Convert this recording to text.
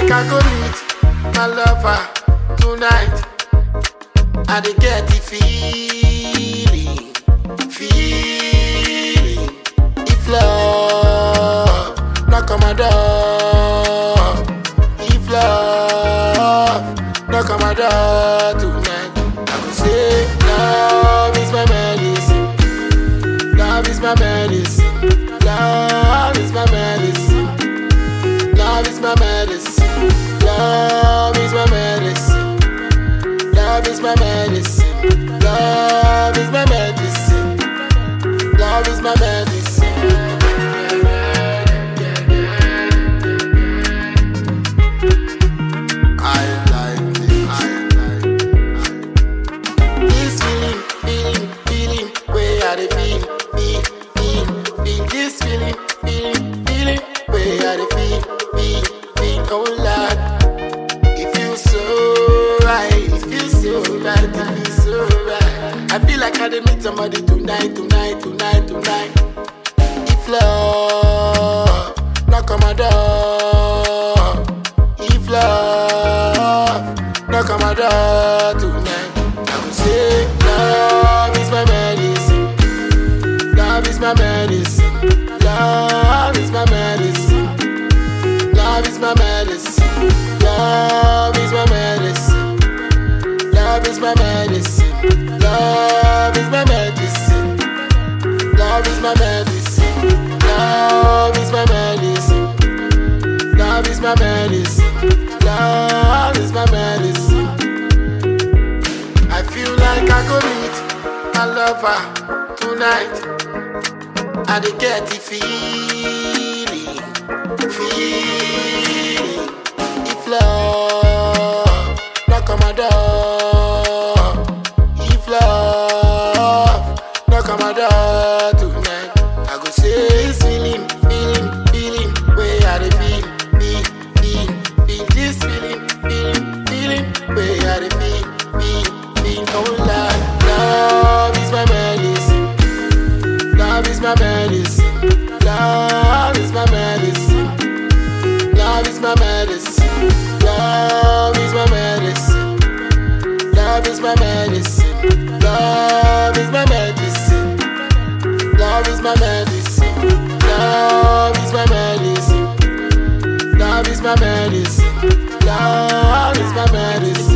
like I go meet my lover tonight. I dey get the feeling. If love knock on my door, if love knock on my door tonight, I go say love is my medicine. Love is my medicine. Love is my medicine. Love is my medicine. Love is my medicine. Love is my medicine. Love is my medicine. Love is my medicine. I like this. This feeling, where I dey feel. This feeling, where I dey feel. Oh Lord, it feels so right, it feels so right, it feels so right. I feel like I dey meet somebody tonight. If love knock on my door, if love knock on my door tonight, I will say love is my medicine. Love is my medicine. Love is my medicine. Love is my medicine. Love is my medicine. Love is my medicine. Love is my medicine. Love is my medicine. Love is my medicine. Love is my medicine. Love is my medicine. I feel like I go meet my lover tonight. I dey get the feeling. If love knock on my door, if love knock on my door tonight, I go say it's feeling, where I dey feel. This feeling, where I dey feel. Oh Lord, love is my medicine. Love is my medicine. Love is my medicine. Love is my medicine. Love is my medicine. Love is my medicine. Love is my medicine. Love is my medicine. Love is my medicine. Love is my medicine. Love is my medicine.